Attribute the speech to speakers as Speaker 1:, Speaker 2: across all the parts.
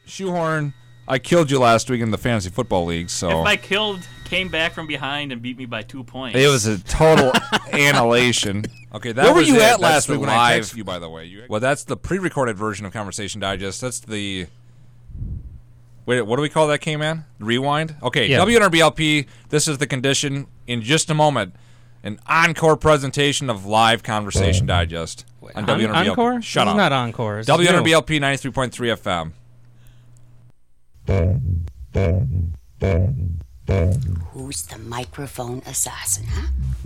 Speaker 1: Shoehorn, I killed you last week in the fantasy football league, so...
Speaker 2: If I came back from behind and beat me by 2 points.
Speaker 1: It was a total annihilation. Okay, that
Speaker 3: Where were
Speaker 1: was
Speaker 3: you
Speaker 1: it.
Speaker 3: at
Speaker 1: That's
Speaker 3: last
Speaker 1: the
Speaker 3: week when I
Speaker 1: live-
Speaker 3: texted you, by the way?
Speaker 1: Well, that's the pre-recorded version of Conversation Digest. That's the... Wait, what do we call that, K-Man? Rewind? Okay,
Speaker 4: Yeah.
Speaker 1: WNRBLP, this is the condition. In just a moment, an encore presentation of live Conversation Digest on WNRBLP.
Speaker 4: Encore?
Speaker 1: Shut
Speaker 4: This
Speaker 1: up.
Speaker 4: is not Encore. This is new.
Speaker 1: WNRBLP 93.3 FM.
Speaker 5: Who's the microphone assassin, huh?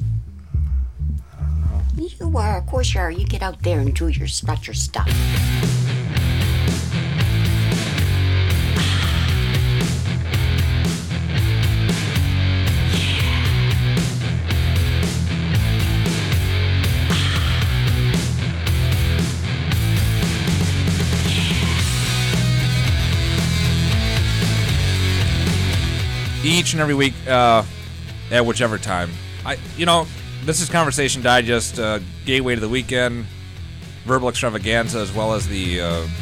Speaker 5: You are, of course you are. You get out there and do your stuff.
Speaker 1: Each and every week, at whichever time. This is Conversation Digest, gateway to the weekend, verbal extravaganza, as well as the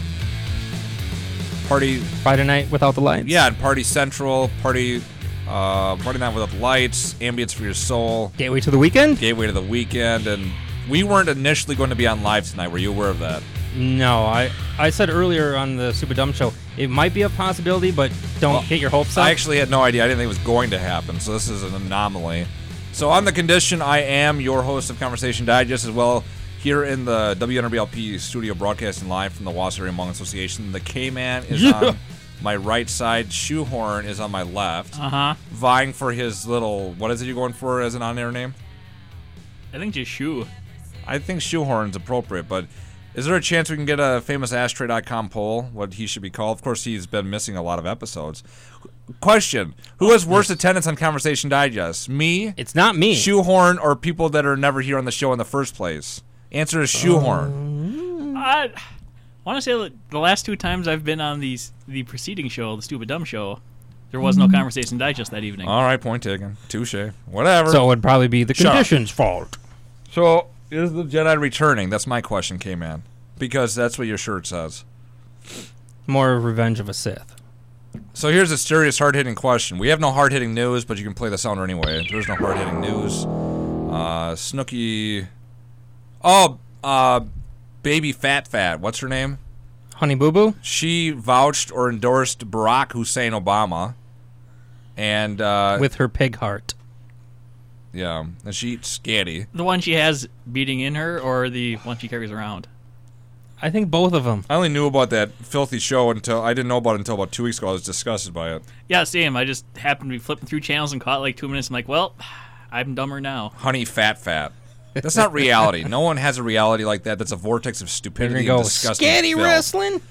Speaker 1: party.
Speaker 4: Friday night without the lights.
Speaker 1: Yeah, and Party Central, party night without the lights, ambience for your soul,
Speaker 4: Gateway to the weekend?
Speaker 1: gateway to the weekend, and we weren't initially going to be on live tonight. Were you aware of that?
Speaker 4: No, I said earlier on the Super Dumb Show, it might be a possibility, but don't get your hopes up.
Speaker 1: I actually had no idea. I didn't think it was going to happen, so this is an anomaly. So on the condition, I am your host of Conversation Digest as well, here in the WNRBLP studio broadcasting live from the Wasser Hmong Association. The K-Man is on my right side. Shoehorn is on my left. Vying for his little, what is it you're going for as an on-air name?
Speaker 2: I think just shoe.
Speaker 1: I think Shoehorn's appropriate, but is there a chance we can get a famousashtray.com poll, what he should be called? Of course, he's been missing a lot of episodes. Question, who has worse attendance on Conversation Digest? Me?
Speaker 4: It's not me.
Speaker 1: Shoehorn, or people that are never here on the show in the first place? Answer is Shoehorn.
Speaker 2: I want to say that the last 2 times I've been on the preceding show, the Stupid Dumb Show, there was no Conversation Digest that evening.
Speaker 1: All right, point taken. Touche. Whatever.
Speaker 4: So it would probably be the
Speaker 1: Shut up.
Speaker 4: conditions' fault.
Speaker 1: So, is the Jedi returning? That's my question, K-Man. Because that's what your shirt says.
Speaker 4: More Revenge of a Sith.
Speaker 1: So here's a serious, hard-hitting question. We have no hard-hitting news, but you can play the sounder anyway. There's no hard-hitting news. Snooki... Baby Fat. What's her name?
Speaker 4: Honey Boo Boo?
Speaker 1: She vouched or endorsed Barack Hussein Obama. And,
Speaker 4: With her pig heart.
Speaker 1: yeah, and she eats scatty.
Speaker 2: The one she has beating in her, or the one she carries around?
Speaker 4: I think both of them.
Speaker 1: I only knew about that filthy show until about 2 weeks ago. I was disgusted by it.
Speaker 2: Yeah, same. I just happened to be flipping through channels and caught like 2 minutes. I'm like, well, I'm dumber now.
Speaker 1: Honey Fat. That's not reality. No one has a reality like that. That's a vortex of
Speaker 4: They're
Speaker 1: stupidity
Speaker 4: going to
Speaker 1: and
Speaker 4: go
Speaker 1: disgusting
Speaker 4: scatty
Speaker 1: filth.
Speaker 4: wrestling?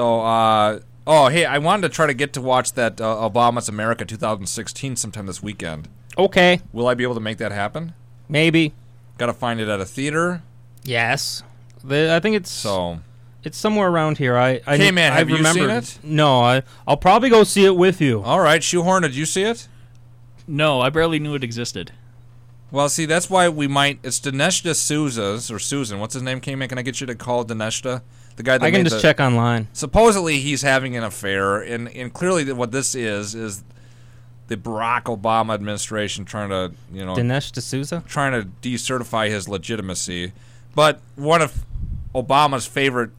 Speaker 1: So, hey, I wanted to try to get to watch that Obama's America 2016 sometime this weekend.
Speaker 4: Okay,
Speaker 1: Will I be able to make that happen?
Speaker 4: maybe.
Speaker 1: Got to find it at a theater.
Speaker 4: Yes. I think it's somewhere around here.
Speaker 1: K-Man, have you seen
Speaker 4: remembered-
Speaker 1: it?
Speaker 4: No, I'll probably go see it with you.
Speaker 1: All right, Shoehorn, did you see it?
Speaker 2: No, I barely knew it existed.
Speaker 1: Well, see, that's why we might. It's Dineshta Souza's, or Susan. What's his name, K-Man? Can I get you to call Dineshta? The guy that
Speaker 4: I can
Speaker 1: made
Speaker 4: just check online.
Speaker 1: Supposedly, he's having an affair, and clearly what this is the Barack Obama administration trying to,
Speaker 4: Dinesh D'Souza?
Speaker 1: trying to decertify his legitimacy. But one of Obama's favorite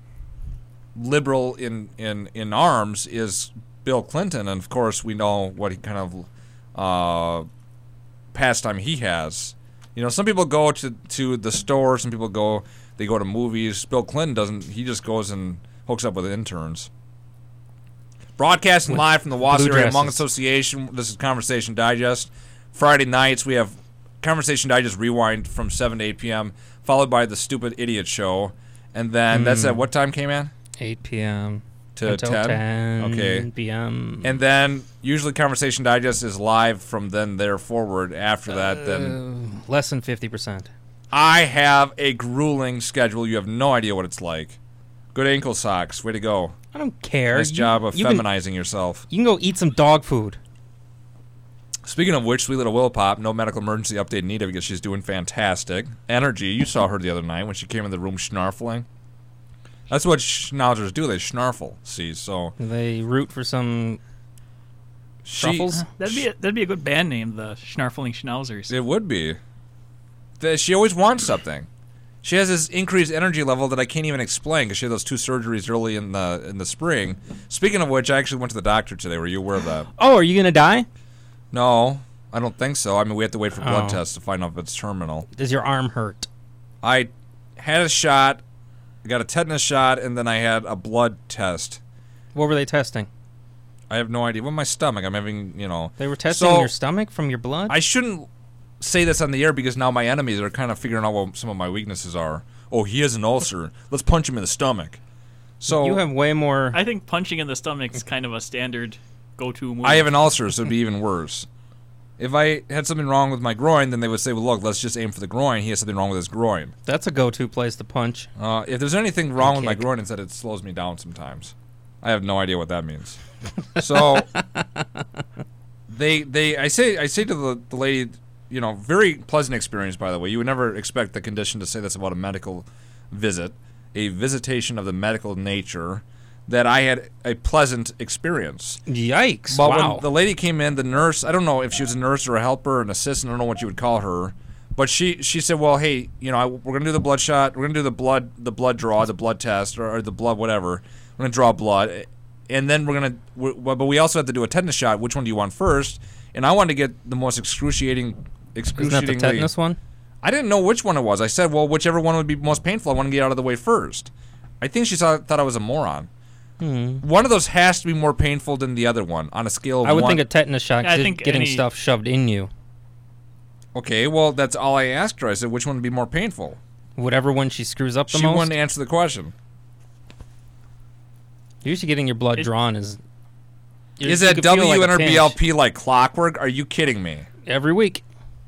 Speaker 1: liberal in arms is Bill Clinton, and of course we know what he kind of pastime he has. Some people go to the store, some people go to movies. Bill Clinton doesn't. He just goes and hooks up with interns. Broadcasting live from the Wasser Hmong Association. This is Conversation Digest. Friday nights we have Conversation Digest Rewind from 7 to 8 p.m., followed by the Stupid Idiot Show. And then that's at what time, K-Man?
Speaker 4: 8 p.m.
Speaker 1: To
Speaker 4: until
Speaker 1: 10?
Speaker 4: 10
Speaker 1: Okay.
Speaker 4: p.m.
Speaker 1: And then usually Conversation Digest is live from then there forward. After that, then
Speaker 4: Less than 50%.
Speaker 1: I have a grueling schedule. You have no idea what it's like. Good ankle socks. Way to go.
Speaker 4: I don't care.
Speaker 1: Nice job of
Speaker 4: you can-
Speaker 1: feminizing yourself.
Speaker 4: You can go eat some dog food.
Speaker 1: Speaking of which, sweet little Will Pop, no medical emergency update needed because she's doing fantastic. Energy, you saw her the other night when she came in the room snarfling. That's what schnauzers do. They snarfle. See, so
Speaker 4: They root for some truffles.
Speaker 2: That'd be a good band name, the Schnarfling Schnauzers.
Speaker 1: It would be. She always wants something. She has this increased energy level that I can't even explain because she had those 2 surgeries early in the spring. Speaking of which, I actually went to the doctor today. Were you aware of that?
Speaker 4: Oh, are you gonna die?
Speaker 1: No, I don't think so. I mean, we have to wait for blood
Speaker 4: Oh.
Speaker 1: tests to find out if it's terminal.
Speaker 4: Does your arm hurt?
Speaker 1: I had a shot, got a tetanus shot, and then I had a blood test.
Speaker 4: What were they testing?
Speaker 1: I have no idea. With my stomach, I'm having,
Speaker 4: They were testing
Speaker 1: So-
Speaker 4: your stomach from your blood?
Speaker 1: I shouldn't say this on the air because now my enemies are kind of figuring out what some of my weaknesses are. Oh, he has an ulcer. Let's punch him in the stomach. So
Speaker 4: You have way more.
Speaker 2: I think punching in the stomach is kind of a standard go-to move.
Speaker 1: I have an ulcer, so it'd be even worse. If I had something wrong with my groin, then they would say, well, look, let's just aim for the groin. He has something wrong with his groin.
Speaker 4: That's a go-to place to punch.
Speaker 1: If there's anything wrong with my
Speaker 4: kick.
Speaker 1: groin, it's that it slows me down sometimes. I have no idea what that means. So I say to the lady, very pleasant experience, by the way. You would never expect the condition to say this about a medical visit, a visitation of the medical nature, that I had a pleasant experience.
Speaker 4: Yikes!
Speaker 1: But
Speaker 4: wow.
Speaker 1: when the lady came in, the nurse, I don't know if she was a nurse or a helper, an assistant, I don't know what you would call her, but she said, well, hey, we're going to do the blood shot, we're going to do the blood draw, the blood test, or the blood whatever. We're going to draw blood, and then but we also have to do a tetanus shot. Which one do you want first? And I wanted to get the most
Speaker 4: Isn't that the tetanus one?
Speaker 1: I didn't know which one it was. I said, well, whichever one would be most painful, I want to get out of the way first. I think she thought I was a moron. One of those has to be more painful than the other one on a scale of
Speaker 4: I would
Speaker 1: 1.
Speaker 4: think a tetanus shot
Speaker 2: Yeah, I
Speaker 4: is
Speaker 2: think
Speaker 4: getting
Speaker 2: any-
Speaker 4: stuff shoved in you.
Speaker 1: Okay, well, that's all I asked her. I said, which one would be more painful?
Speaker 4: Whatever one she screws up the
Speaker 1: She
Speaker 4: most.
Speaker 1: wouldn't answer the question.
Speaker 4: Usually getting your blood drawn is...
Speaker 1: Is
Speaker 4: you
Speaker 1: that
Speaker 4: could feel like a pinch
Speaker 1: WNRBLP like clockwork? Are you kidding me?
Speaker 4: every week.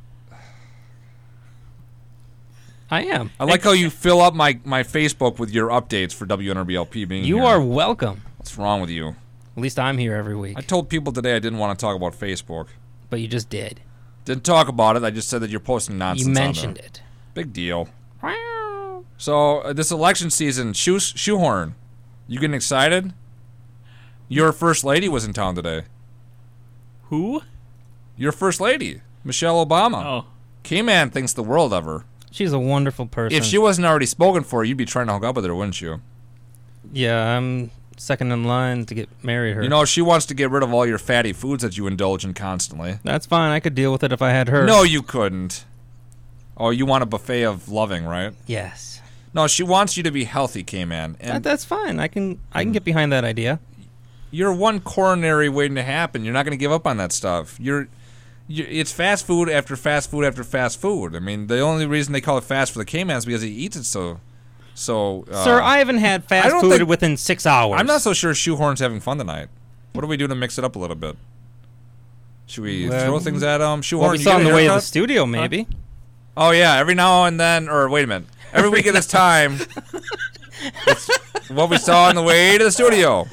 Speaker 4: I am.
Speaker 1: I like how you fill up my Facebook with your updates for WNRBLP being
Speaker 4: You
Speaker 1: here.
Speaker 4: are welcome.
Speaker 1: What's wrong with you?
Speaker 4: At least I'm here every week.
Speaker 1: I told people today I didn't want to talk about Facebook.
Speaker 4: But you just did.
Speaker 1: Didn't talk about it. I just said that you're posting nonsense.
Speaker 4: You
Speaker 1: on there.
Speaker 4: mentioned it.
Speaker 1: Big deal. So this election season, shoehorn. You getting excited? Your first lady was in town today.
Speaker 2: Who?
Speaker 1: Your first lady, Michelle Obama.
Speaker 2: Oh,
Speaker 1: K-Man thinks the world of her.
Speaker 4: She's a wonderful person.
Speaker 1: If she wasn't already spoken for, you'd be trying to hook up with her, wouldn't you?
Speaker 4: Yeah, I'm second in line to get married her.
Speaker 1: You know, she wants to get rid of all your fatty foods that you indulge in constantly.
Speaker 4: That's fine. I could deal with it if I had her.
Speaker 1: No, you couldn't. Oh, you want a buffet of loving, right?
Speaker 4: Yes.
Speaker 1: No, she wants you to be healthy, K-Man. And
Speaker 4: That's fine. I can get behind that idea.
Speaker 1: you're one coronary waiting to happen. You're not going to give up on that stuff. It's fast food after fast food after fast food. I mean, the only reason they call it fast for the K-Man is because he eats it so.
Speaker 4: Sir, I haven't had fast
Speaker 1: don't
Speaker 4: food
Speaker 1: think-
Speaker 4: within 6 hours.
Speaker 1: I'm not so sure Shoehorn's having fun tonight. What do we do to mix it up a little bit? Should we throw things at him? Shoehorn,
Speaker 4: Well, we
Speaker 1: you
Speaker 4: saw
Speaker 1: get
Speaker 4: on
Speaker 1: a
Speaker 4: the way to the
Speaker 1: haircut?
Speaker 4: studio, maybe.
Speaker 1: Oh yeah, every now and then, or wait a minute, every week at this time, it's what we saw on the way to the studio.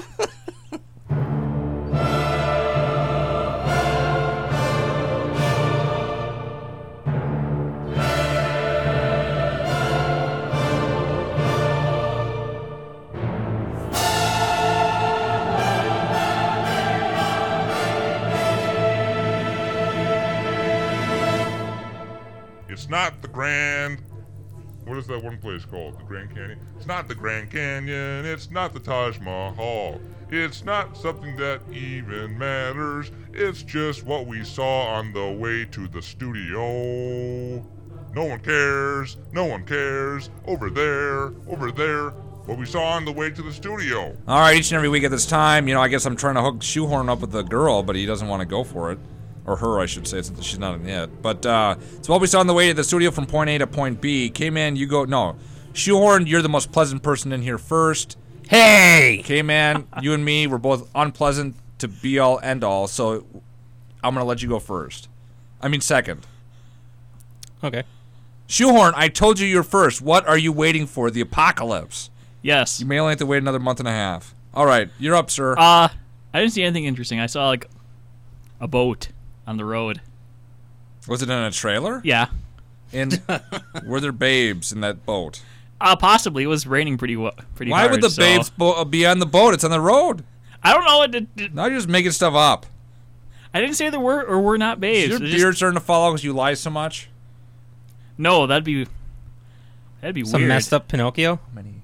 Speaker 3: It's not the Grand. What is that one place called? The Grand Canyon? It's not the Grand Canyon. It's not the Taj Mahal. It's not something that even matters. It's just what we saw on the way to the studio. No one cares. No one cares. Over there. Over there. What we saw on the way to the studio.
Speaker 1: All right, each and every week at this time, I guess I'm trying to hook Shoehorn up with a girl, but he doesn't want to go for it. Or her, I should say, since she's not in yet. But, it's what we saw on the way to the studio from point A to point B. K-Man, you go... No. Shoehorn, you're the most pleasant person in here first.
Speaker 4: Hey!
Speaker 1: K-Man, you and me, we're both unpleasant to be-all, end-all, so I'm going to let you go first. I mean second.
Speaker 4: Okay.
Speaker 1: Shoehorn, I told you you're first. What are you waiting for? The apocalypse.
Speaker 2: yes.
Speaker 1: You may only have to wait another month and a half. All right, you're up, sir.
Speaker 2: I didn't see anything interesting. I saw like a boat on the road.
Speaker 1: Was it in a trailer?
Speaker 2: Yeah.
Speaker 1: And were there babes in that boat?
Speaker 2: Possibly. It was raining pretty hard.
Speaker 1: Why would the
Speaker 2: so-
Speaker 1: babes be on the boat? It's on the road.
Speaker 2: I don't know.
Speaker 1: Now you're just making stuff up.
Speaker 2: I didn't say there were or were not babes.
Speaker 1: Is your
Speaker 2: It's
Speaker 1: beard
Speaker 2: just-
Speaker 1: starting to fall because you lie so much?
Speaker 2: No, that'd be
Speaker 4: Some
Speaker 2: weird.
Speaker 4: messed up Pinocchio.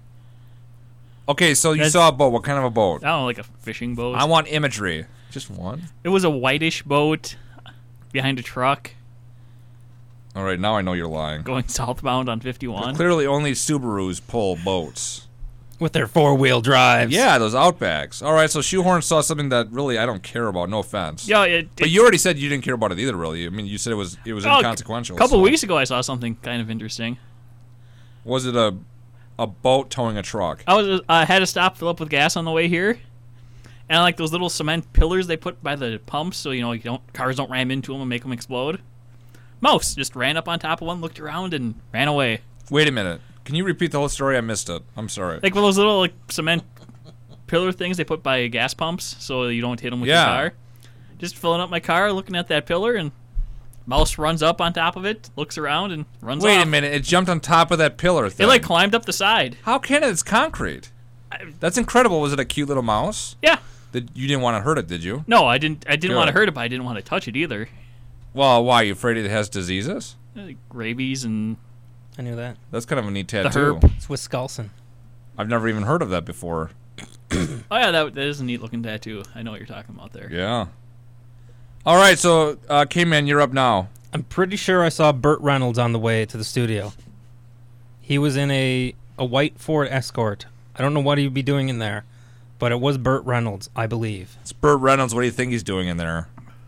Speaker 1: Okay, so you
Speaker 2: That's-
Speaker 1: saw a boat. What kind of a boat?
Speaker 2: I don't know, like a fishing boat.
Speaker 1: I want imagery. Just one?
Speaker 2: It was a whitish boat behind a truck
Speaker 1: All right, now I know you're lying.
Speaker 2: going southbound on 51.
Speaker 1: Clearly only Subarus pull boats.
Speaker 4: With their 4-wheel drives.
Speaker 1: Yeah, those Outbacks. All right, so Shoehorn saw something that really I don't care about. No offense.
Speaker 2: Yeah,
Speaker 1: But you already said you didn't care about it either, really. I mean, you said it was inconsequential.
Speaker 2: A couple
Speaker 1: so-
Speaker 2: weeks ago, I saw something kind of interesting.
Speaker 1: Was it a boat towing a truck?
Speaker 2: I had to stop, fill up with gas on the way here, and like those little cement pillars they put by the pumps, so cars don't ram into them and make them explode. Mouse just ran up on top of one, looked around, and ran away.
Speaker 1: Wait a minute. Can you repeat the whole story? I missed it. I'm sorry.
Speaker 2: Like those little cement pillar things they put by gas pumps, so you don't hit them with
Speaker 1: Yeah.
Speaker 2: your car. Just filling up my car, looking at that pillar, and mouse runs up on top of it, looks around, and runs
Speaker 1: Wait
Speaker 2: off.
Speaker 1: a minute. It jumped on top of that pillar thing.
Speaker 2: It climbed up the side.
Speaker 1: How can it? It's concrete. That's incredible. Was it a cute little mouse?
Speaker 2: Yeah.
Speaker 1: You didn't want to hurt it, did you?
Speaker 2: No, I didn't want to
Speaker 1: Good.
Speaker 2: hurt it, but I didn't want to touch it either.
Speaker 1: Well, why? You afraid it has diseases?
Speaker 2: Like rabies and
Speaker 4: I knew that.
Speaker 1: That's kind of a neat
Speaker 2: the
Speaker 1: tattoo.
Speaker 2: herp.
Speaker 4: It's Wisconsin.
Speaker 1: I've never even heard of that before.
Speaker 2: Oh yeah, that is a neat looking tattoo. I know what you're talking about there.
Speaker 1: Yeah. All right, so K-Man, you're up now.
Speaker 4: I'm pretty sure I saw Burt Reynolds on the way to the studio. He was in a white Ford Escort. I don't know what he'd be doing in there, but it was Burt Reynolds, I believe.
Speaker 1: It's Burt Reynolds. What do you think he's doing in there?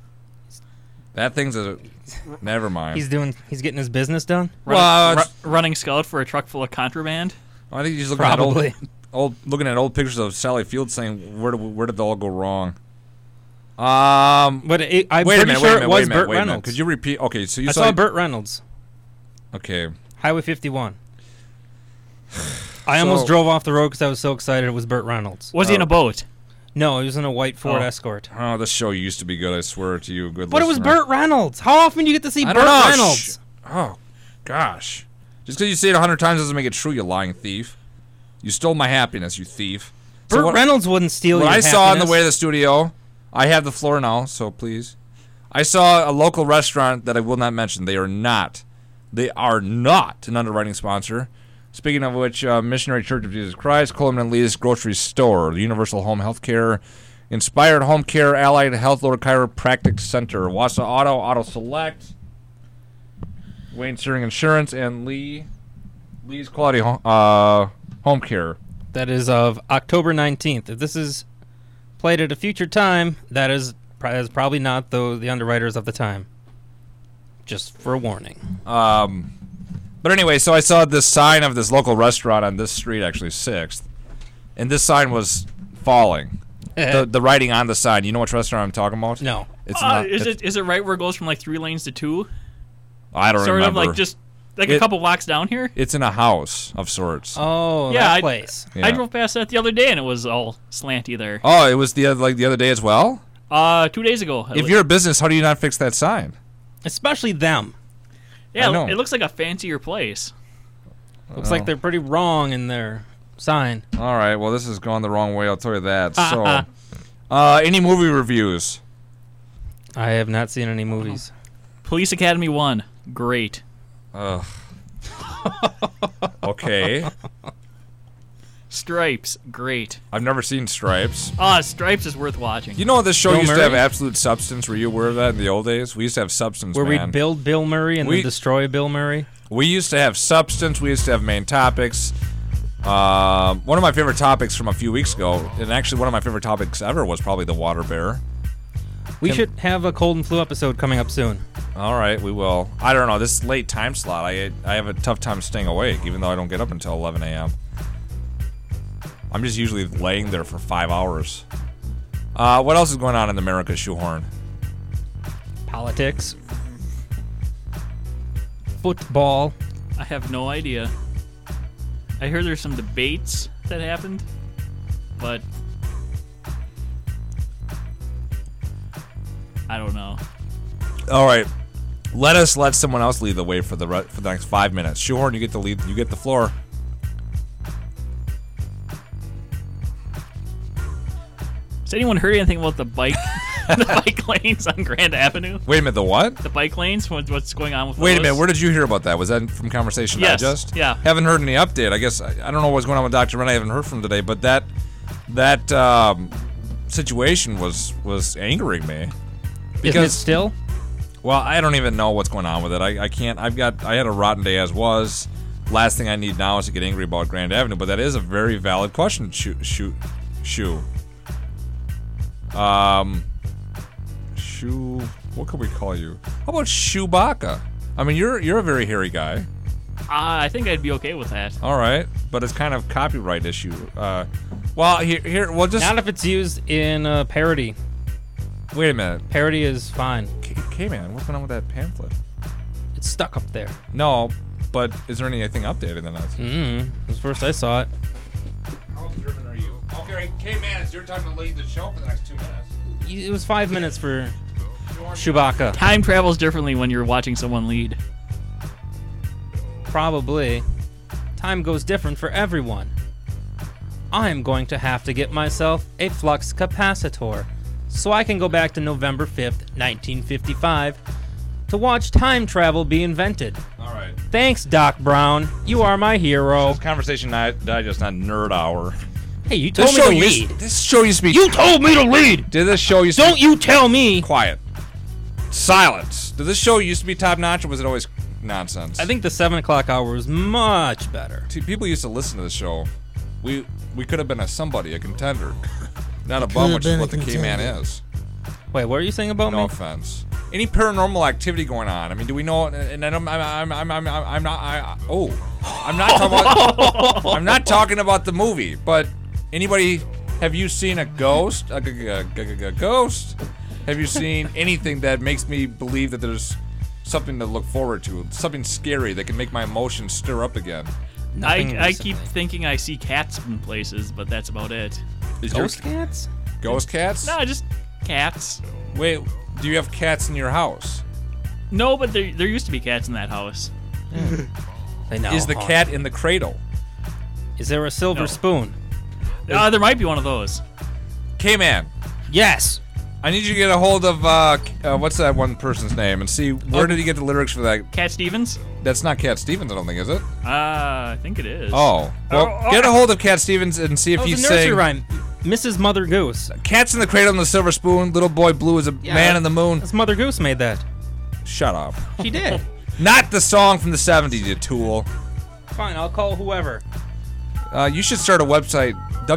Speaker 1: That thing's a... Never mind.
Speaker 4: He's getting his business done?
Speaker 1: Well, it's-
Speaker 2: Running scout for a truck full of contraband.
Speaker 1: I think he's looking
Speaker 4: Probably.
Speaker 1: looking at old pictures of Sally Field, saying where did it all go wrong?
Speaker 4: But I'm
Speaker 1: wait a
Speaker 4: pretty
Speaker 1: minute.
Speaker 4: sure
Speaker 1: Wait a
Speaker 4: it was
Speaker 1: minute.
Speaker 4: Burt
Speaker 1: Wait a minute.
Speaker 4: Reynolds.
Speaker 1: Could you repeat? Okay, so you
Speaker 4: I
Speaker 1: saw.
Speaker 4: saw Burt Reynolds.
Speaker 1: Okay.
Speaker 4: Highway 51. I almost drove off the road because I was so excited it was Burt Reynolds.
Speaker 2: Was he in a boat?
Speaker 4: No, he was in a white Ford
Speaker 2: Oh.
Speaker 4: Escort.
Speaker 1: Oh, this show used to be good. I swear to you, good.
Speaker 4: But it was
Speaker 1: listener.
Speaker 4: Burt Reynolds. How often do you get to see
Speaker 1: I
Speaker 4: Burt
Speaker 1: don't know.
Speaker 4: Reynolds?
Speaker 1: Oh, gosh. Just because you say it 100 times doesn't make it true, you lying thief. You stole my happiness, you thief. So
Speaker 4: Burt
Speaker 1: what-
Speaker 4: Reynolds wouldn't steal your
Speaker 1: What I saw on the
Speaker 4: happiness.
Speaker 1: way to the studio, I have the floor now, so please. I saw a local restaurant that I will not mention. They are not an underwriting sponsor. Speaking of which, Missionary Church of Jesus Christ, Coleman and Lee's Grocery Store, the Universal Home Health Care, Inspired Home Care, Allied Health, Lower Chiropractic Center, Wausau Auto Select, Wayne Steering Insurance, and Lee's Quality Home Care.
Speaker 4: That is of October 19th. If this is played at a future time, that is probably not the underwriters of the time. Just for a warning.
Speaker 1: But anyway, so I saw this sign of this local restaurant on this street, actually 6th, and this sign was falling. The writing on the sign. You know which restaurant I'm talking about?
Speaker 4: No.
Speaker 1: It's not.
Speaker 2: Is it right where it goes from like 3 lanes to 2?
Speaker 1: I don't
Speaker 2: Sort
Speaker 1: remember.
Speaker 2: of like just like a couple blocks down here.
Speaker 1: It's in a house of sorts.
Speaker 4: Oh,
Speaker 2: Yeah,
Speaker 4: that
Speaker 2: I-
Speaker 4: place.
Speaker 1: Yeah.
Speaker 2: I drove past that the other day and it was all slanty there.
Speaker 1: Oh, it was the other day as well.
Speaker 2: 2 days ago.
Speaker 1: If you're a business, how do you not fix that sign?
Speaker 4: Especially them.
Speaker 2: yeah,
Speaker 1: I know.
Speaker 2: it looks like a fancier place.
Speaker 4: Looks like they're pretty wrong in their sign.
Speaker 1: All right. Well, this has gone the wrong way. I'll tell you that. So, any movie reviews?
Speaker 4: I have not seen any movies.
Speaker 2: Police Academy 1, great.
Speaker 1: Ugh. Okay.
Speaker 2: Stripes, great.
Speaker 1: I've never seen Stripes.
Speaker 2: Stripes is worth watching.
Speaker 1: You know, this show
Speaker 4: Bill
Speaker 1: used to have
Speaker 4: Murray?
Speaker 1: absolute substance. Were you aware of that in the old days? We used to have substance,
Speaker 4: Where
Speaker 1: man.
Speaker 4: we build Bill Murray and
Speaker 1: We-
Speaker 4: then destroy Bill Murray.
Speaker 1: We used to have substance. We used to have main topics. One of my favorite topics from a few weeks ago, and actually one of my favorite topics ever, was probably the water bear.
Speaker 4: We should have a cold and flu episode coming up soon.
Speaker 1: All right, we will. I don't know. This late time slot, I have a tough time staying awake, even though I don't get up until 11 a.m. I'm just usually laying there for 5 hours. What else is going on in America, Shoehorn?
Speaker 4: Politics. Football.
Speaker 2: I have no idea. I heard there's some debates that happened, but I don't know.
Speaker 1: All right, let someone else lead the way for the next 5 minutes. Shoehorn, you get the lead. You get the floor.
Speaker 2: Has anyone heard anything about the bike the bike lanes on Grand Avenue?
Speaker 1: Wait a minute, the what?
Speaker 2: The bike lanes? What's going on with
Speaker 1: Wait a
Speaker 2: those?
Speaker 1: minute, where did you hear about that? Was that from Conversation
Speaker 2: Yes,
Speaker 1: Digest?
Speaker 2: yeah.
Speaker 1: Haven't heard any update. I guess I don't know what's going on with Dr. Ren. I haven't heard from today, but that situation was angering me.
Speaker 4: Isn't it still?
Speaker 1: Well, I don't even know what's going on with it. I can't. I had a rotten day as was. Last thing I need now is to get angry about Grand Avenue, but that is a very valid question. Shoe. Shoe. What could we call you? How about Chewbacca? I mean, you're a very hairy guy.
Speaker 2: I think I'd be okay with that.
Speaker 1: All right, but it's kind of copyright issue. Well, here. Well, just
Speaker 4: Not if it's used in a parody.
Speaker 1: wait a minute.
Speaker 4: Parody is fine.
Speaker 1: K-Man, what's going on with that pamphlet?
Speaker 4: It's stuck up there.
Speaker 1: No, but is there anything updated than that?
Speaker 4: That's the first I saw it.
Speaker 1: How observant are you? Okay, K-Man, it's your time to lead the show for the next 2 minutes.
Speaker 4: It was 5 minutes for Chewbacca.
Speaker 2: Time travels differently when you're watching someone lead.
Speaker 4: Probably. Time goes different for everyone. I'm going to have to get myself a flux capacitor so I can go back to November 5th, 1955 to watch time travel be invented.
Speaker 1: All right.
Speaker 4: Thanks, Doc Brown. You are my hero.
Speaker 1: This Conversation Digest, not Nerd Hour.
Speaker 4: Hey, you told me to lead.
Speaker 1: This show used to be.
Speaker 4: You told me to lead.
Speaker 1: Did this show used to
Speaker 4: Don't
Speaker 1: be
Speaker 4: you tell me.
Speaker 1: quiet? Silence. Did this show used to be top notch, or was it always nonsense?
Speaker 4: I think the 7 o'clock hour was much better.
Speaker 1: See, people used to listen to the show. We could have been a somebody, a contender, not a bum, which is what the K-Man is.
Speaker 4: Wait, what are you saying about
Speaker 1: No
Speaker 4: me?
Speaker 1: offense. Any paranormal activity going on? I mean, do we know? And I'm not talking about the movie, but anybody? Have you seen a ghost? A ghost? Have you seen anything that makes me believe that there's something to look forward to? Something scary that can make my emotions stir up again?
Speaker 4: Nothing
Speaker 2: I
Speaker 4: recently.
Speaker 2: keep thinking I see cats in places, but that's about it.
Speaker 1: Is your
Speaker 4: Ghost cats?
Speaker 1: ghost cats?
Speaker 2: No, just cats.
Speaker 1: Wait, do you have cats in your house?
Speaker 2: No, but there used to be cats in that house.
Speaker 4: They now
Speaker 1: Is the
Speaker 4: haunt.
Speaker 1: cat in the cradle?
Speaker 4: Is there a silver
Speaker 2: No.
Speaker 4: spoon?
Speaker 2: There might be one of those.
Speaker 1: K-Man,
Speaker 4: Yes.
Speaker 1: I need you to get a hold of what's that one person's name and see where did he get the lyrics for that.
Speaker 2: Cat Stevens?
Speaker 1: That's not Cat Stevens, I don't think, is it?
Speaker 2: I think it is.
Speaker 1: Oh, well, get a hold of Cat Stevens and see if
Speaker 4: That was
Speaker 1: he's
Speaker 4: a nursery
Speaker 1: saying
Speaker 4: rhyme. Mrs. Mother Goose.
Speaker 1: "Cats in the Cradle and the Silver Spoon." Little boy blue is a man in the moon.
Speaker 4: That's Mother Goose made that.
Speaker 1: Shut up.
Speaker 4: She did.
Speaker 1: Not the song from the '70s, you tool.
Speaker 4: Fine, I'll call whoever.
Speaker 1: You should start a website,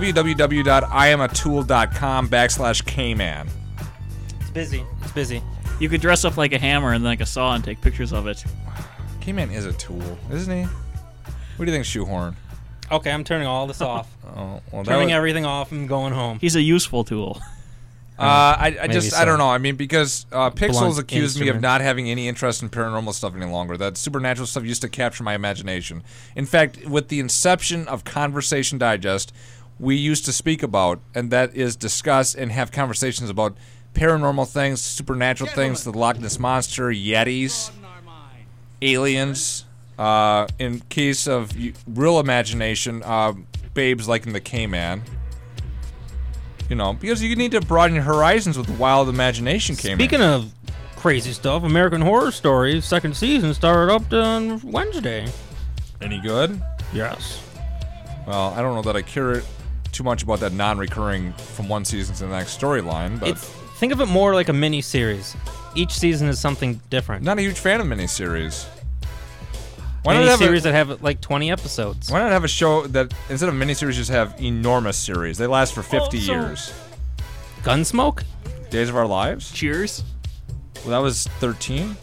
Speaker 1: www.iamatool.com/Kman.
Speaker 4: It's busy. It's busy.
Speaker 2: You could dress up like a hammer and like a saw and take pictures of it.
Speaker 1: K-Man is a tool, isn't he? What do you think, Shoehorn?
Speaker 4: Okay, I'm turning all this off.
Speaker 1: Oh, well, that
Speaker 4: Turning
Speaker 1: was-
Speaker 4: everything off and going home.
Speaker 2: He's a useful tool.
Speaker 1: I
Speaker 4: Maybe
Speaker 1: just
Speaker 4: so.
Speaker 1: I don't know. I mean, because Pixels
Speaker 4: Blunt
Speaker 1: accused me of
Speaker 4: instrument.
Speaker 1: not having any interest in paranormal stuff any longer. That supernatural stuff used to capture my imagination. In fact, with the inception of Conversation Digest, we used to speak about, and that is discuss and have conversations about paranormal things, supernatural things, the Loch Ness Monster, Yetis, aliens. In case of real imagination, babes like in the K-Man. You know, because you need to broaden your horizons with wild imagination. K-Man.
Speaker 4: Speaking of crazy stuff, American Horror Story second season started up on Wednesday.
Speaker 1: Any good?
Speaker 4: Yes.
Speaker 1: Well, I don't know that I care too much about that non-recurring from one season to the next storyline, but
Speaker 4: Think of it more like a mini series. Each season is something different.
Speaker 1: not a huge fan of miniseries. Why
Speaker 4: Mini
Speaker 1: not have
Speaker 4: series that have like 20 episodes.
Speaker 1: why not have a show that instead of miniseries just have enormous series? They last for 50
Speaker 2: so-
Speaker 1: years.
Speaker 4: Gunsmoke?
Speaker 1: Days of Our Lives?
Speaker 2: Cheers.
Speaker 1: Well, that was 13.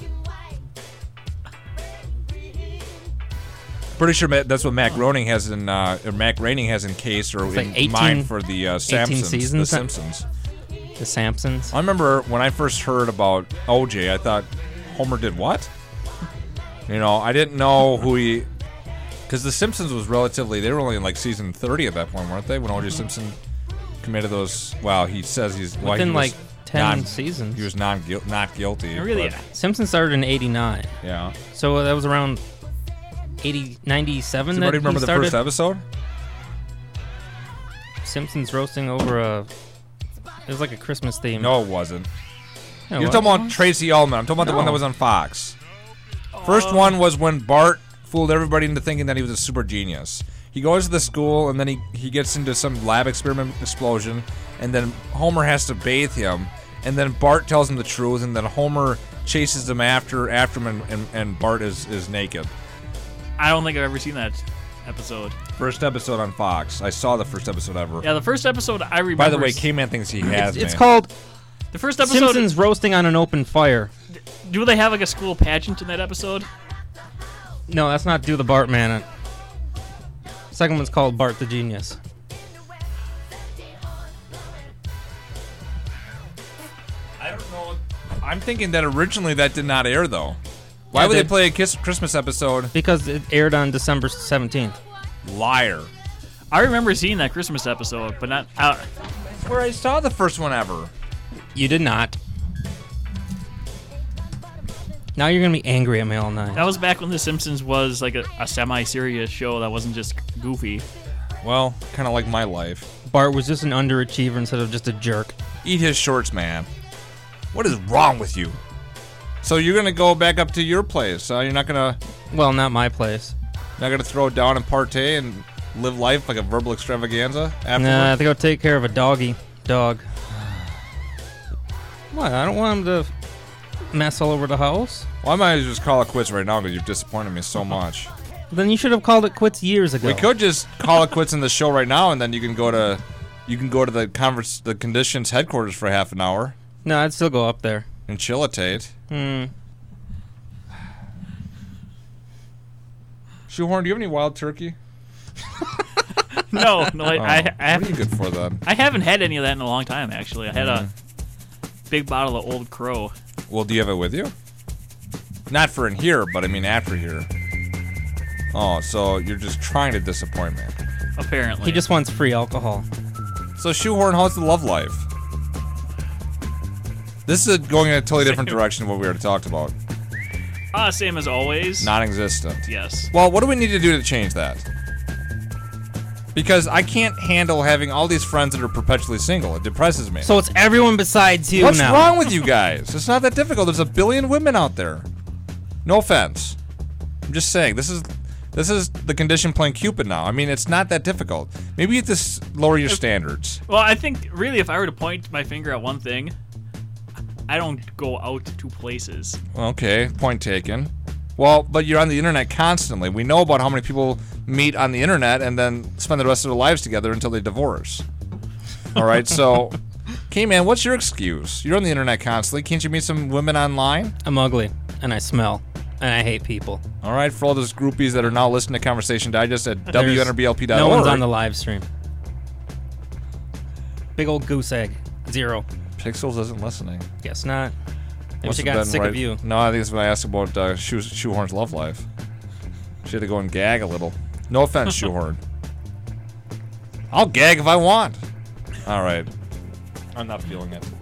Speaker 1: Pretty sure that's what Mac Groening has in Mac Groening has in case or
Speaker 4: It's
Speaker 1: in
Speaker 4: like 18
Speaker 1: mind for the Simpsons. The
Speaker 4: seasons?
Speaker 1: Simpsons.
Speaker 4: The Sampsons?
Speaker 1: I remember when I first heard about OJ, I thought Homer did what? You know, I didn't know who he. Because The Simpsons was relatively. They were only in like season 30 at that point, weren't they? When OJ Simpson committed those. Well, he says he's. Well,
Speaker 4: Within
Speaker 1: he was
Speaker 4: like 10 seasons.
Speaker 1: He was not guilty.
Speaker 2: Really?
Speaker 1: but,
Speaker 4: Simpsons started in 89.
Speaker 1: yeah.
Speaker 4: So that was around 97
Speaker 1: Does
Speaker 4: that
Speaker 1: anybody
Speaker 4: he
Speaker 1: remember the
Speaker 4: started
Speaker 1: first episode?
Speaker 4: Simpsons roasting over a It was like a Christmas theme.
Speaker 1: No, it wasn't.
Speaker 4: Yeah,
Speaker 1: You're
Speaker 4: what?
Speaker 1: talking about Tracy Ullman. I'm talking about the one that was on Fox. First one was when Bart fooled everybody into thinking that he was a super genius. He goes to the school, and then he gets into some lab experiment explosion, and then Homer has to bathe him, and then Bart tells him the truth, and then Homer chases him after him, and Bart is naked.
Speaker 2: I don't think I've ever seen that episode.
Speaker 1: First episode on Fox. I saw the first episode ever.
Speaker 2: Yeah, the first episode I remember.
Speaker 1: By the way, K-Man thinks he has
Speaker 4: It's
Speaker 1: me.
Speaker 4: called
Speaker 2: the first episode.
Speaker 4: Simpsons Roasting on an Open Fire.
Speaker 2: Do they have like a school pageant in that episode?
Speaker 4: No, that's not Do the Bart Man. Second one's called Bart the Genius.
Speaker 1: I don't know. I'm thinking that originally that did not air, though. Why would they play a Christmas episode?
Speaker 4: Because it aired on December 17th.
Speaker 1: Liar.
Speaker 2: I remember seeing that Christmas episode, but not.
Speaker 1: That's where I saw the first one ever.
Speaker 4: You did not. Now you're going to be angry at me all night.
Speaker 2: That was back when The Simpsons was like a semi-serious show that wasn't just goofy.
Speaker 1: Well, kind of like my life.
Speaker 4: Bart was just an underachiever instead of just a jerk.
Speaker 1: Eat his shorts, man. What is wrong with you? So you're gonna go back up to your place? You're not gonna
Speaker 4: My place.
Speaker 1: throw it down and partay and live life like a verbal extravaganza afterwards?
Speaker 4: Nah, I have to go take care of a dog. What? I don't want him to mess all over the house.
Speaker 1: Well, I might as well just call it quits right now because you've disappointed me so much.
Speaker 4: Then you should have called it quits years ago.
Speaker 1: We could just call it quits in the show right now, and then you can go to the conditions headquarters for half an hour
Speaker 4: No, I'd still go up there.
Speaker 1: and chillitate. Shoehorn, do you have any wild turkey?
Speaker 2: No, I
Speaker 1: What are you good for then?
Speaker 2: I haven't had any of that in a long time. Actually, I had a big bottle of Old Crow.
Speaker 1: Well, do you have it with you? Not for in here, but I mean after here. Oh, so you're just trying to disappoint me.
Speaker 2: Apparently,
Speaker 4: He just wants free alcohol.
Speaker 1: So Shoehorn, how's the love life? This is going in a totally different direction than what we already talked about.
Speaker 2: Same as always.
Speaker 1: Non-existent.
Speaker 2: Yes.
Speaker 1: Well, what do we need to do to change that? Because I can't handle having all these friends that are perpetually single. It depresses me.
Speaker 4: So it's everyone besides you
Speaker 1: What's
Speaker 4: now.
Speaker 1: wrong with you guys? It's not that difficult. There's a billion women out there. No offense. I'm just saying, this is the condition playing Cupid now. I mean, it's not that difficult. Maybe you just lower your standards.
Speaker 2: Well, I think really, if I were to point my finger at one thing, I don't go out to places.
Speaker 1: Okay, point taken. Well, but you're on the internet constantly. We know about how many people meet on the internet and then spend the rest of their lives together until they divorce. All right, so, K-Man, what's your excuse? You're on the internet constantly. Can't you meet some women online?
Speaker 4: I'm ugly, and I smell, and I hate people.
Speaker 1: All right, for all those groupies that are now listening to Conversation Digest at
Speaker 4: There's
Speaker 1: WNRBLP.org.
Speaker 4: No one's on the live stream. Big old goose egg. 0.
Speaker 1: Pixels isn't listening.
Speaker 4: Guess not. Maybe
Speaker 1: Must
Speaker 4: she
Speaker 1: have
Speaker 4: got
Speaker 1: been
Speaker 4: sick
Speaker 1: right-
Speaker 4: of you.
Speaker 1: No, I think it's when I asked about Shoehorn's love life. She had to go and gag a little. No offense, Shoehorn. I'll gag if I want. All right. I'm not feeling it.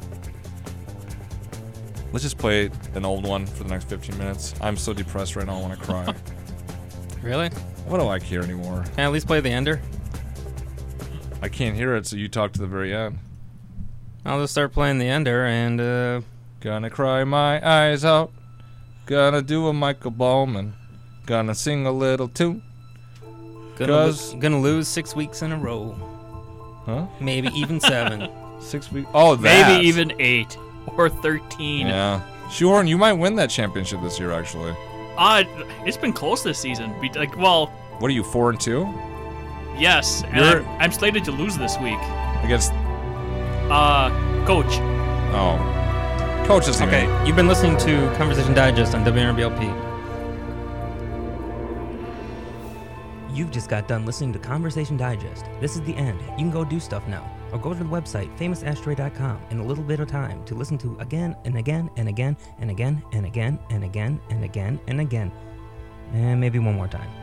Speaker 1: Let's just play an old one for the next 15 minutes. I'm so depressed right now I want to cry.
Speaker 4: Really?
Speaker 1: What do I care anymore?
Speaker 4: Can I at least play the ender?
Speaker 1: I can't hear it, so you talk to the very end.
Speaker 4: I'll just start playing the ender, and
Speaker 1: Gonna cry my eyes out. Gonna do a Michael Bowman. Gonna sing a little tune.
Speaker 4: gonna lose 6 weeks in a row.
Speaker 1: Huh?
Speaker 4: Maybe even 7.
Speaker 1: 6 weeks. Oh, that.
Speaker 2: Maybe even 8 or 13.
Speaker 1: Yeah. Shoehorn, you might win that championship this year, actually.
Speaker 2: It's been close this season. Well,
Speaker 1: What are you, 4-2?
Speaker 2: yes, and
Speaker 1: You're-
Speaker 2: I'm slated to lose this week.
Speaker 1: Against.
Speaker 2: Coach.
Speaker 1: Oh. Coach doesn't
Speaker 4: Okay,
Speaker 1: even.
Speaker 4: you've been listening to Conversation Digest on WNRBLP. You've just got done listening to Conversation Digest. This is the end. You can go do stuff now. Or go to the website, famousashtray.com, in a little bit of time to listen to again and again and again and again and again and again and again and again. And maybe one more time.